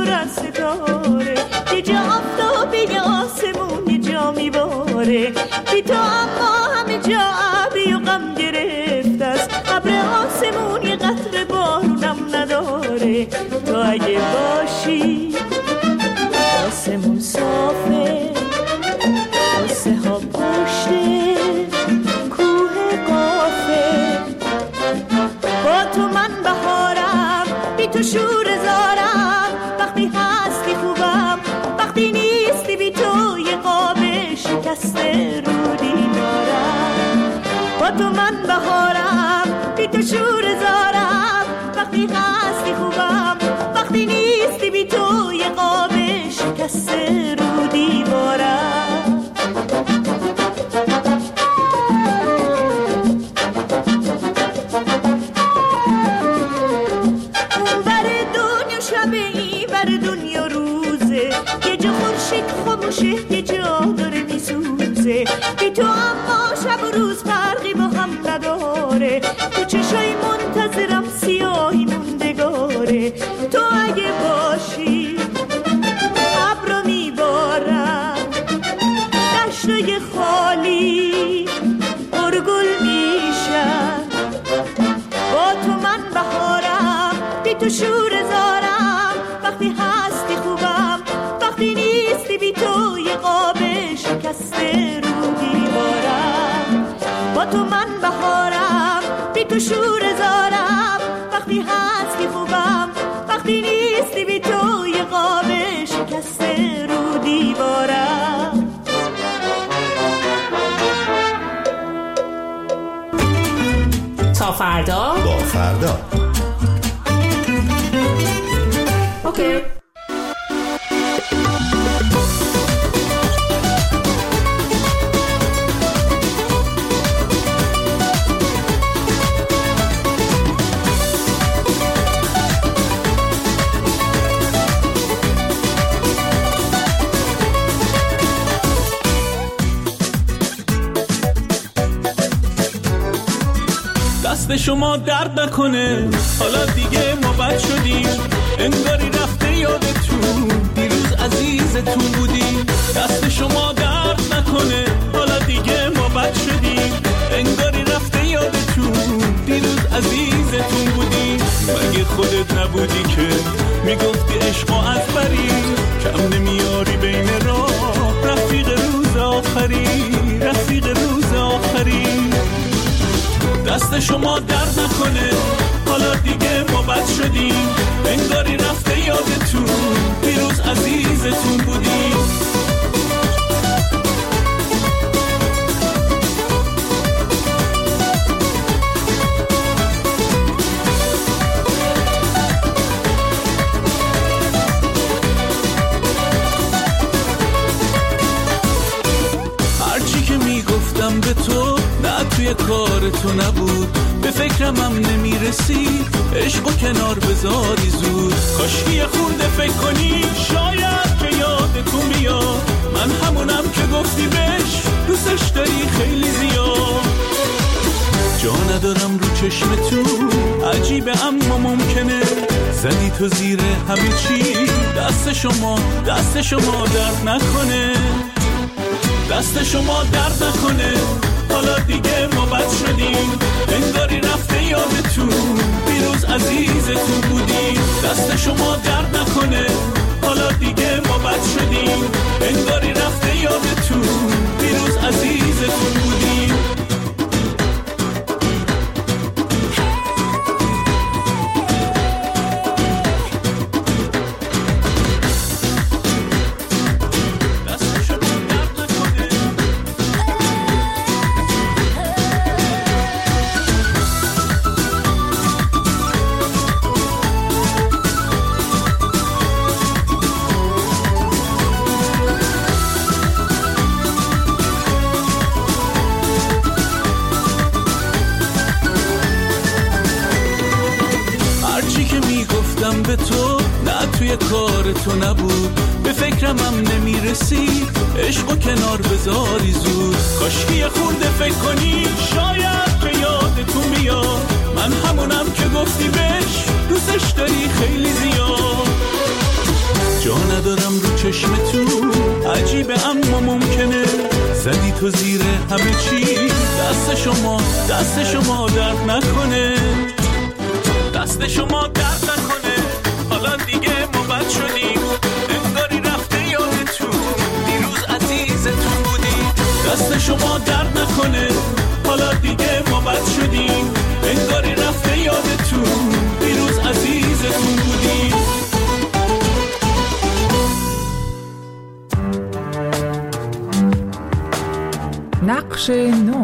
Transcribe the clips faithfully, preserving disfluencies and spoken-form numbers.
از ستاره، یه جا آفتاب یه آسمون یه جا میباره، بی تو اما همه جا عبی و غم گرفته است، ابر آسمون یه قطره بارونم نداره. تو اگه باشی آسمون صافه، آسه ها پشته کوه قافه، با تو من بهارم، بی تو شور زارم، وقتی هستی خوبم، وقتی نیستی بی تو یه قاب شکسته رو دیوارم. با تو من بهارم، بی تو شور زارم، وقتی هستی خوبم، وقتی نیستی بی تو یه قاب شکسته رو دیوارم. اون بر دنیا شبه این بر دنیا روزه، یه جا خورشید خاموشه یه جا داره میسوزه، بی تو اما شب و روز فرقی با هم نداره، تو چشای منتظرم سیاهی موندگاره. تو اگه باشی ابرو میبارم، دشتای خالی پرگل میشن، با تو من بهارم، بی تو شور زارم، وقتی هستی خوبم، وقتی نیستی بی تو یه قاب شکسته رو دیوارم. با تو من بهارم، بی تو شور زارم، وقتی هستی خوبم، وقتی نیستی بی تو یه قاب شکسته رو دیوارم. تا فردا با فردا. اوکی. دست شما درد نکنه، حالا دیگه ما بد شدیم، انگاری رفته یادتون دیروز عزیزتون بودیم. دست شما درد نکنه، حالا دیگه ما بد شدیم، انگاری رفته یادتون دیروز عزیزتون بودیم. مگه خودت نبودی که میگفتی عشق و از بری، کم نمیاری بین راه، رفیق روز آخری، رفیق روز آخری. دست شما درد نکنه، حالا دیگه ما بد شدیم، انگاری رفته یادتون دیروز عزیزتون بودیم. هرچی که میگفتم به تو نه توی کار تو نبود، به فکرم هم نمیرسی عشق و کنار بذاری زود. کاشکی یه خورده فکر کنی شاید که یادتون بیاد، من همونم که گفتی بهش دوستش داری خیلی زیاد. جا ندارم رو چشمتون، عجیبه اما ممکنه زدی تو زیر همه چی. دست شما دست شما درد نکنه، دست شما درد نکنه، حالا دیگه ما بد شدیم، انگاری رفته یادتون دیروز عزیزتون بودیم. دست شما درد نکنه، حالا دیگه ما بد شدیم، انگاری رفته یادتون دیروز عزیزتون بودیم. به تو نه توی کار تو نبود، به فکرم هم نمیرسی عشق و کنار بذاری زود. کاشکی یه خورده فکر کنی شاید که یادتون بیاد، من همونم که گفتی بهش دوستش داری خیلی زیاد. جا ندارم رو چشمتون، عجیبه اما ممکنه زدی تو زیر همه چی. دست شما دست شما درد نکنه، دست شما درد نکنه. حالا دیگه ما بد شدیم، انگاری رفته یادتون دیروز عزیزتون بودی. دست شما درد نکنه، حالا دیگه ما بد شدیم، انگاری رفته یادتون دیروز عزیزتون بودی. نقش نو.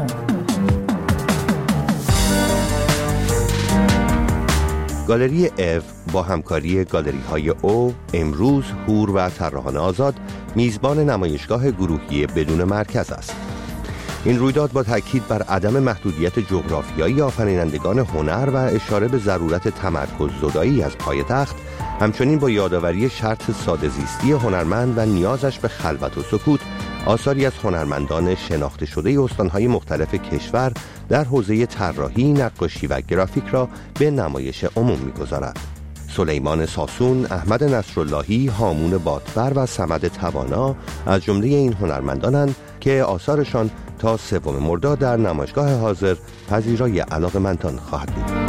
گالری اف با همکاری گالری های او، امروز، هور و طراحان آزاد میزبان نمایشگاه گروهی بدون مرکز است. این رویداد با تاکید بر عدم محدودیت جغرافیایی آفرینندگان هنر و اشاره به ضرورت تمرکز زدایی از پایتخت، همچنین با یادآوری شرط ساده زیستی هنرمند و نیازش به خلوت و سکوت، آثاری از هنرمندان شناخته شده استانهای مختلف کشور در حوزه طراحی، نقاشی و گرافیک را به نمایش عموم می‌گذارد. سلیمان ساسون، احمد نصراللهی، هامون بادفر و صمد توانا از جمله این هنرمندانند که آثارشان تا سوم مرداد در نمایشگاه حاضر پذیرای علاقه‌مندان خواهد بود.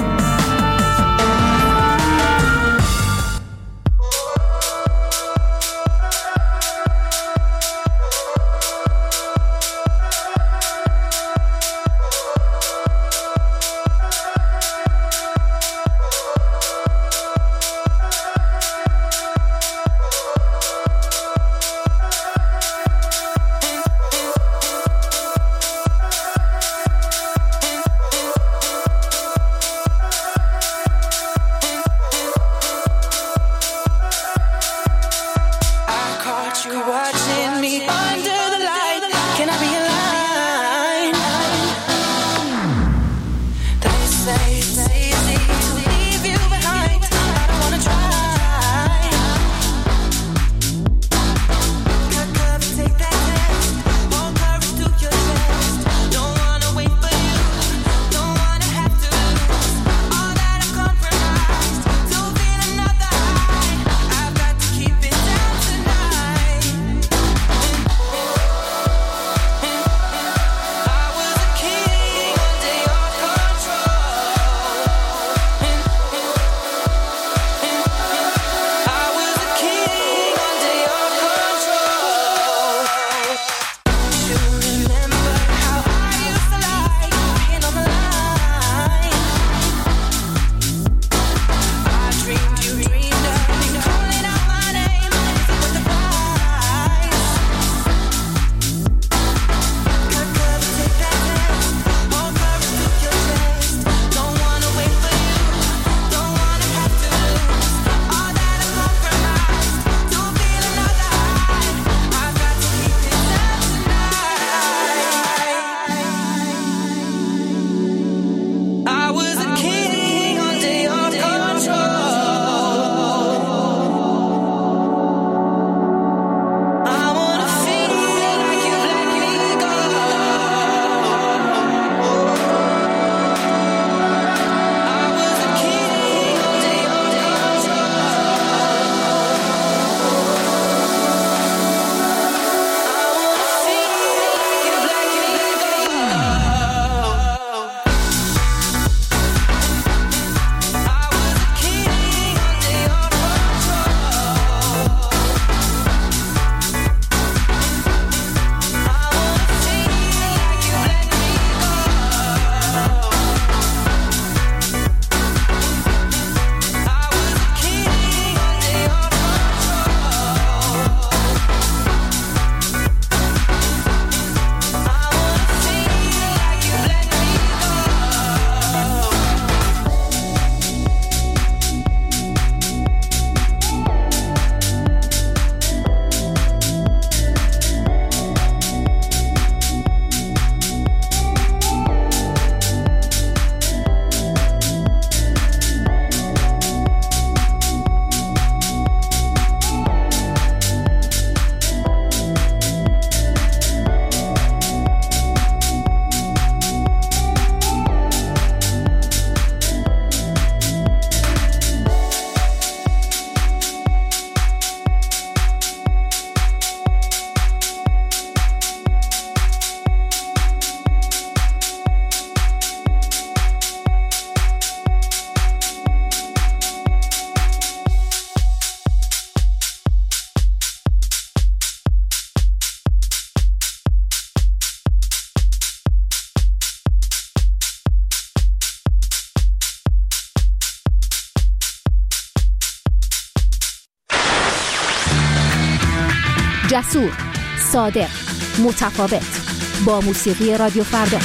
جسور، صادق، متفاوت. با موسیقی رادیو فردا.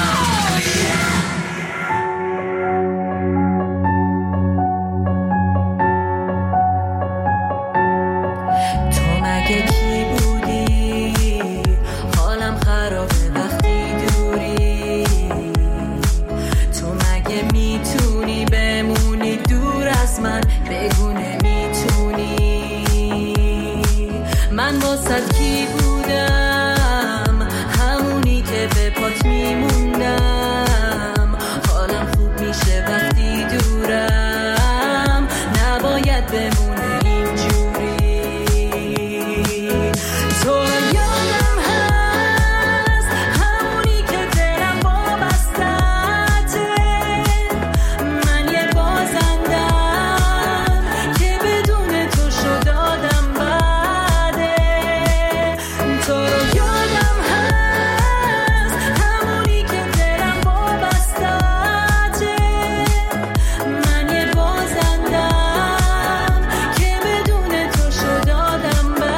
تو مگه کی بودی؟ حالم خرابه وقتی دوری. تو مگه میتونی بمونی دور از من؟ بگو نمیتونی. من واسه کی بودم؟ همونی که به پات میموندم. حالم خوب میشه وقتی دورم. نباید بمونه اینجوری. تو یادم هست همونی که دلم وابسته‌ته. من یه بازندم که بدون تو شد آدم بده. تو یادم هست همونی که دلم وابسته‌ته. من یه بازندم که بدون تو شد آدم بده.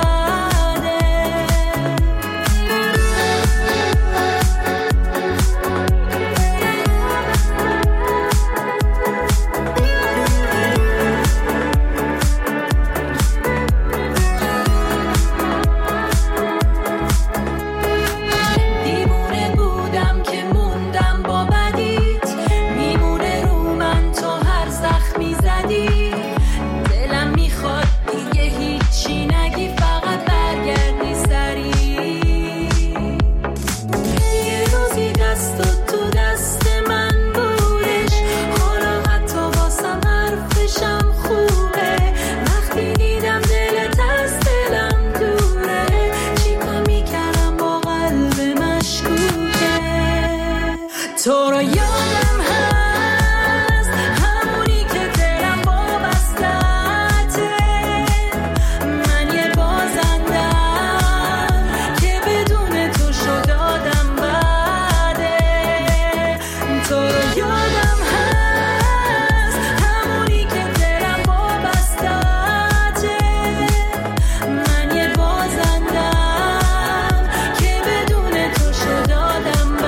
دیوونه بودم که موندم با بدیت. میمونه رو من تو هر زخمی زدی. دلم میخواد دیگه هیچی نگی، فقط برگردی سری. یه روزی دستات تو دست من بودش. حالا حتی واسم حرفشم خوبه. وقتی دیدم دلت از دلم دوره. چیکار میکردم با قلب مشکوکه. تو رو یادم هست همونی که دلم وابسته‌ته. من یه بازندم که بدون تو شد آدم بده. تو رو یادم هست همونی که دلم وابسته‌ته. من یه بازندم که بدون تو شد آدم بده.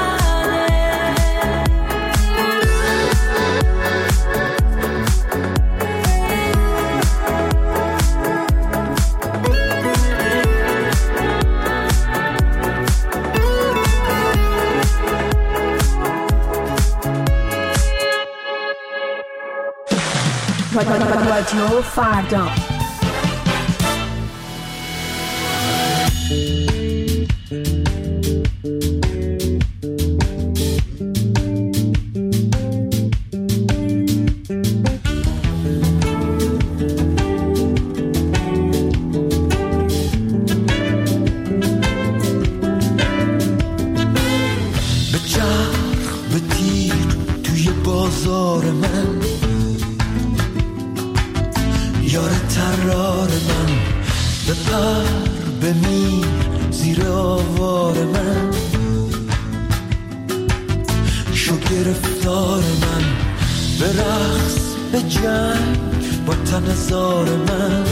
رادیو فردا. به چرخ به تیر توی بازار من. یار ترار من. به پر بمیر زیر آوار من. شو گرفتار من. به رقص به جنگ با تن زار من.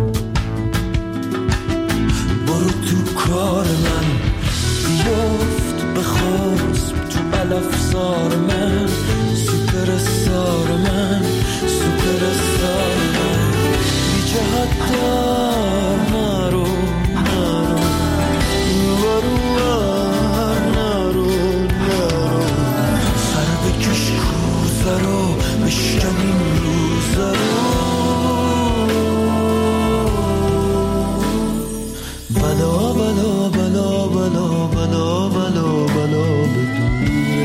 برو تو کار من. بیفت به خسب تو علفزار من. سوپر استار من. سوپر استار من. بی جهت دار نرو نرو. برو بر نرو نرو. سر بکش کوزه رو بشکن این روزه رو. بلا بلا بلا بلا بلا بلا بلا بدوره.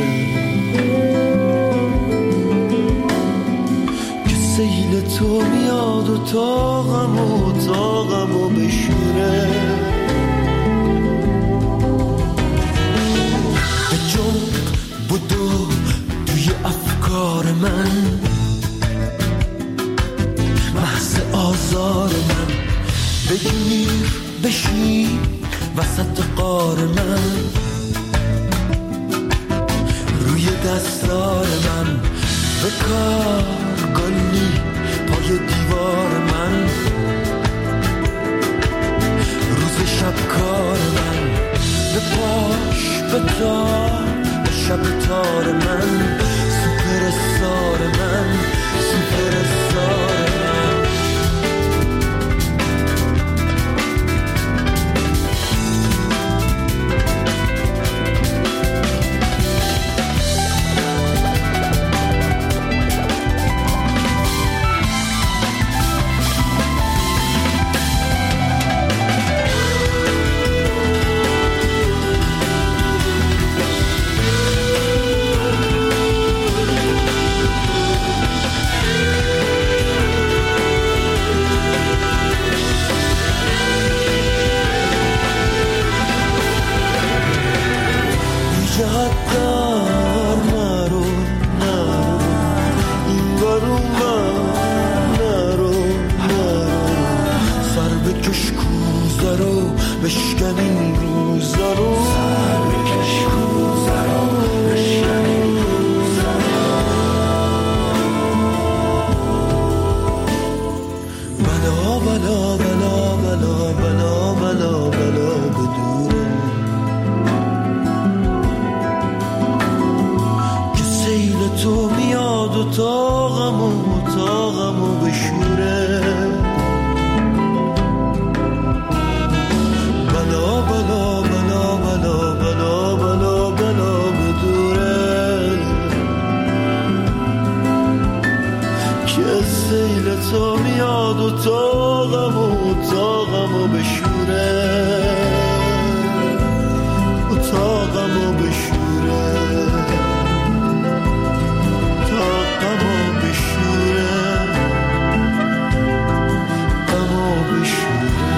که سیل تو میاد و تاقم و تاقم و بشوره. به جنب بدو توی افکار من. محض آزار من. بگیر بشین وسط قار من. روی دستار من. به کار گلی پای دیوار من. روز یار شب تار من سوپر استار من سوپر استار من بشکن این روزا رو سر بکش روزا رو بشکن این روزا رو بلا بلا بلا بلا بلا بلا بلا بدورم که سیل تو میاد و تاقمو تاقمو بشوره بلا بلا بلا بلا بلا بلا بلا بدوره که سیل تو میاد و تاقمو تاقمو بشوره و تاقمو بشوره تاقمو بشوره تاقمو بشوره.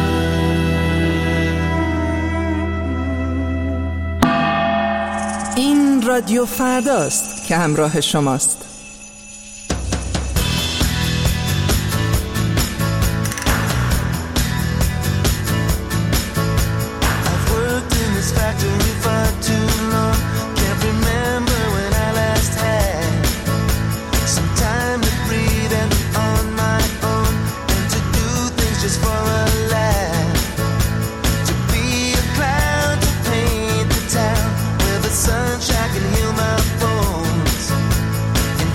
این رادیو فرداست که همراه شماست. Sunshine can heal my bones.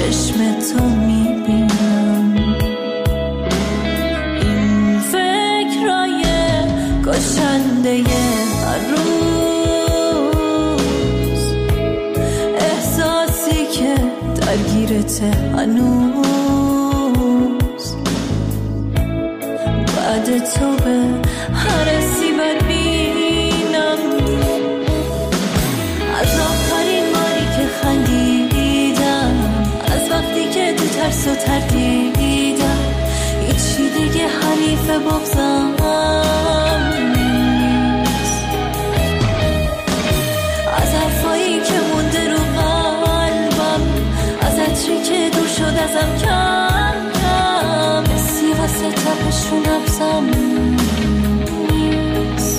چشم تو میبینم. این فکرای کشنده هر روز، احساسی که درگیرته هنوز، بعد تو به هر سیبت بینم. از آخرین باری که خندیدم، از وقتی که تو ترس و تردیدم، هیچی دیگه حریف بغضم نیست. از حرفایی که مونده رو قلبم، از عطری که دور شد ازم کم کم، حسی واسه تپش رو نبضم نیست.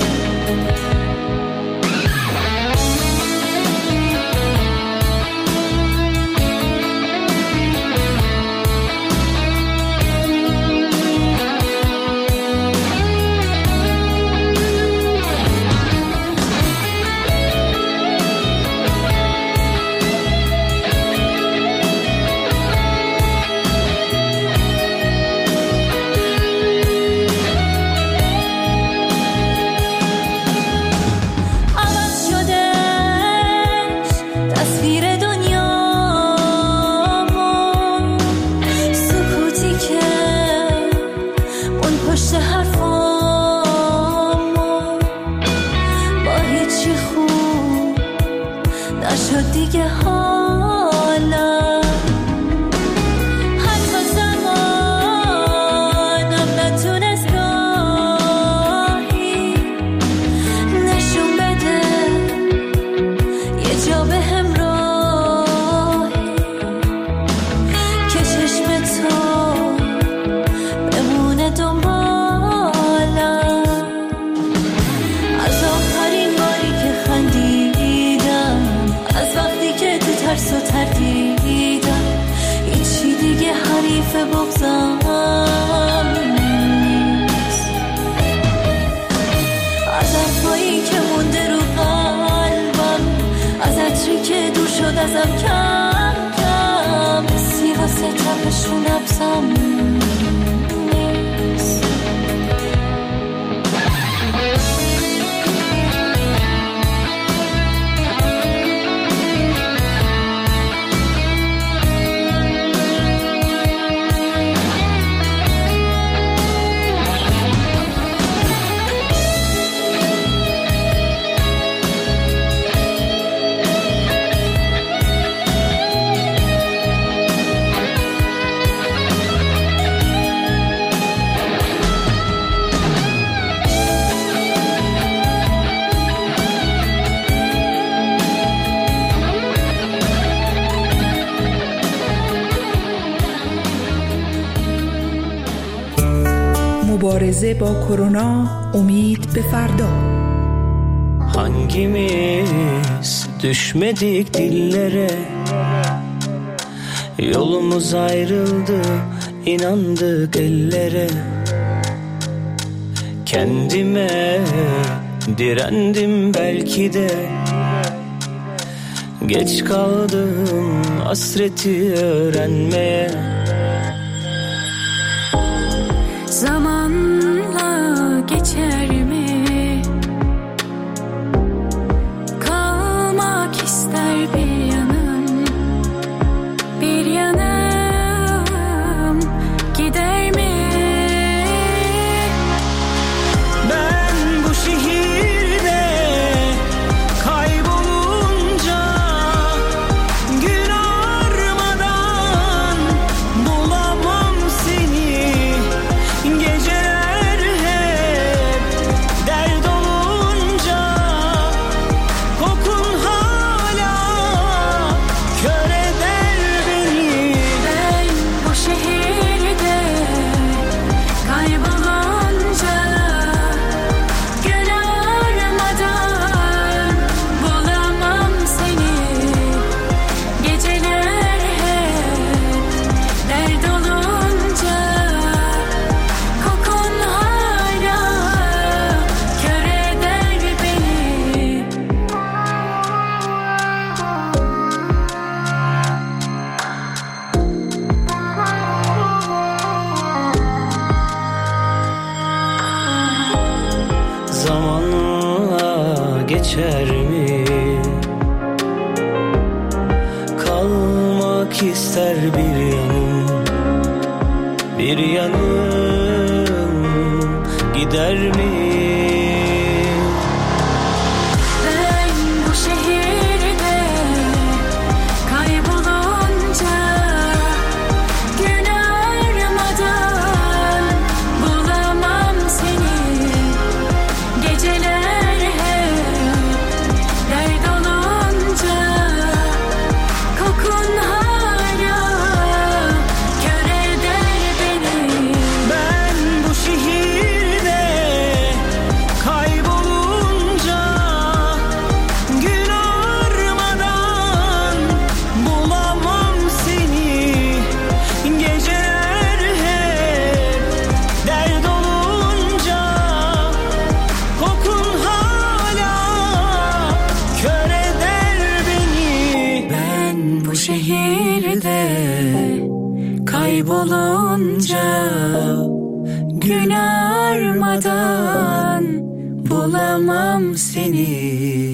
مبارزه با کرونا، امید به فرda. Hangimiz düşmedik dillere, yolumuz ayrıldı, inandık ellere. Kendime direndim belki de, geç kaldım hasreti öğrenmeye. Zamanla geçer mi? Kalmak ister bir yanım, bir yanım gider mi? Ben bu şehirde kaybolunca, gün ağarmadan bulamam seni. Geceler hep geçer mi? Kalmak ister bir yanım, bir yanım gider mi? Ben bu şehirde kaybolunca gün ağarmadan bulamam seni. Geceler hep dert olunca kokun hala kör eder beni. Ben bu şehirde kaybolunca gün ağarmadan bulamam seni. Geceler hep dert olunca kokun hala kör eder beni. Ben bu şehirde kaybolunca gün ağarmadan bulamam seni.